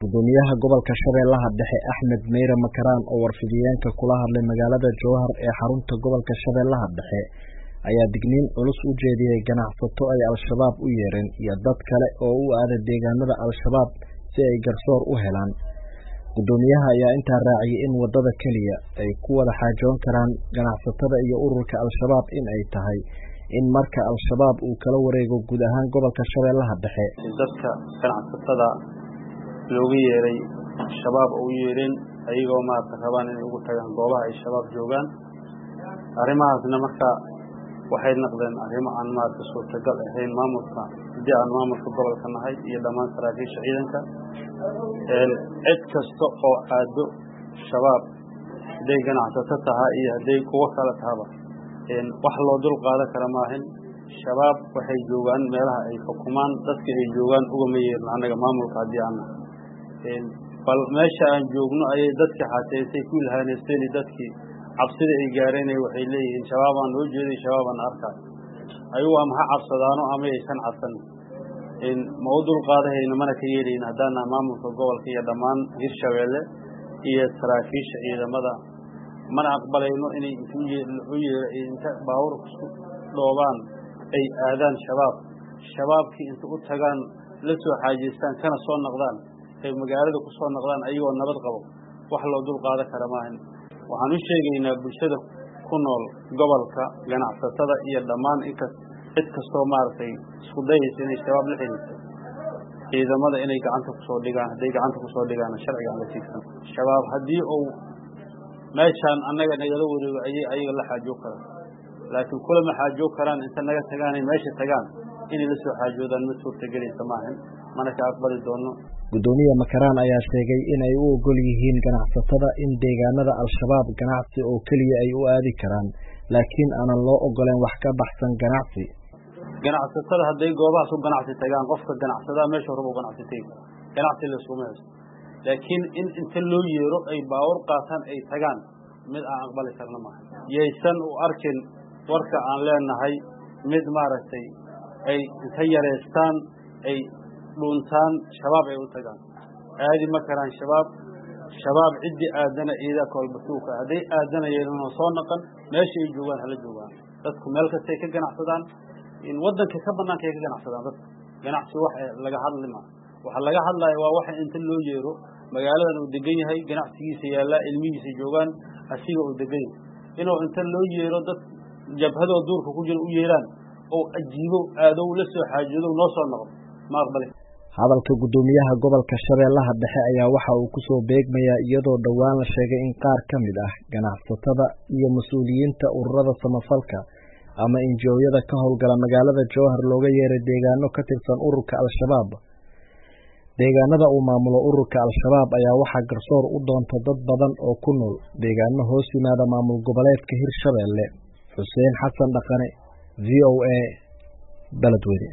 Gudoomiyaha gobolka Shabeellaha Dhexe Axmed Meyre Makaraan oo warfidiyeenka kula hadlay magaalada Jowhar ee xarunta gobolka Shabeellaha Dhexe ayaa digniin culus u jeediyay ganacsato ay Al-Shabaab u yeereen iyo dad kale oo u aaday deegaanada Al-Shabaab si ay garsoor u helaan. Gudoomiyaha ayaa intaa raaciyay in wadada kaliya ay ku wada xaajoon karaan ganacsatada iyo ururka Al-Shabaab in ay tahay in marka Al-Shabaab uu kala wareego guud ahaan gobolka Shabeellaha Dhexe. Dadka ganacsatada looga yeeray Shabaab oo yeereen ayagoo rabaan inay ugu tagaan goobaha ay Shabaab joogaan. Arrimahaasna marka waxay noqdeen arrimo aan suurtagal ahayn maamulka gobolka nahay iyo dhammaan saraakiisha ciidanka. Cid kasta oo aado Shabaab haday ganacsato tahay iyo haday kuwa kale tahaba wax loo dul qaadan kara maahan. Shabaab waxay joogaan meelaha ay xukumaan, dadka ay joogaan uga meeyeen anaga maamulka hadii aan bal meesha aan joogno ayay dadka xateysay ku lahaanayeen dadkii cabsida ay gaareen waxay leeyihiin Shabaab aan loo jeeday, Shabaab aan arkaa ayuu ama cabsadaano ama aysan cabsan ma u dul qaadahayna mana ka yeelin hadana maamulka gobolka iyo dhammaan Hirshabeelle iyo saraakiisha ciidamada mana aqbalayno inay inta baawur ku dhoobaan ay aadaan shabaabkii inta u tagaan la soo xaajeystaan kana soo noqdaan ay magaalada ku soo noqdaan ayagoo nabad qabo wax loo dul qaadan kara maahan. Waxaan u sheegaynaa bulshada ku nool gobolka ganacsatada iyo dhammaan cid kastoo isku dayaysa inay Shabaab la xiriirto ciidamada inay gacanta ku soo dhigaan, haday gacanta ku soo dhigaan sharciga la tiigsan. Shabaab hadii uu meeshan anaga nagala wareego ayaga la xaajo kara, laakiin kula ma xaajo karaan inta naga tagaan meesha tagaan in la soo xaajoodaan ma suurtagelaysa maahan, mana ka aqbali doono. Gudoomiyaha Makaraan ayaa sheegay in ay u ogol yihiin ganacsatada in deegaanada Al-Shabaab ganacsi oo kaliya ay u aadi karaan, laakiin aanan loo ogoleen wax ka baxsan ganacsi. Ganacsatada haday goobaha soo ganacsi tagaan qofka ganacsada meesha rabo ganacsatay ganacsi la suumeeyo, laakiin inta loo yeero ay baawar qaataan ay tagaan mid aan aqbali karna maahan. Yeesan u arkin warka aan leenahay mid ay inta yareystaan ay dhuntaan Shabaab ay u tagaan aadi ma karaan. Shabaab cidi aadana ida kolbatuuka haday aadanayeen soo noqon meesha ay joogaan hala joogaan. Dadku meel kasta ay ka ganacsadaan in wadanka ka banaanka ay ka ganacsadaan. Dadku ganacsi wax laga hadlima waxa laga hadlayo waa wax inta loo yeero magaaladan uu degan yahay ganacsigiisa yaala ilmihiisa joogaan asiga uu degan inuu inta loo yeero dad jabhadoo duurka ku jira u yeeraan oo ajiibo aadow la soo xaajado noo soo noqdo ma aqbalay. Hadalka gudoomiyaha gobolka Shabeellaha Dhexe ayaa waxa uu ku soo beegmayaa iyadoo dhawaan la sheegay in qaar ka mid ah ganacsatada iyo mas'uuliyiinta ururada samafalka ama NGO-yada ka howlgala magaalada Jowhar looga yeeray deegaano ka tirsan ururka Al-Shabaab. Deegaanada uu maamulo ururka Al-Shabaab ayaa waxa garsoor u doonta dad badan oo ku nool deegaano hoos yimaada maamul goboleedka Hirshabeelle. Xuseen Xasan Dhaqane, VOA, Beledweyne.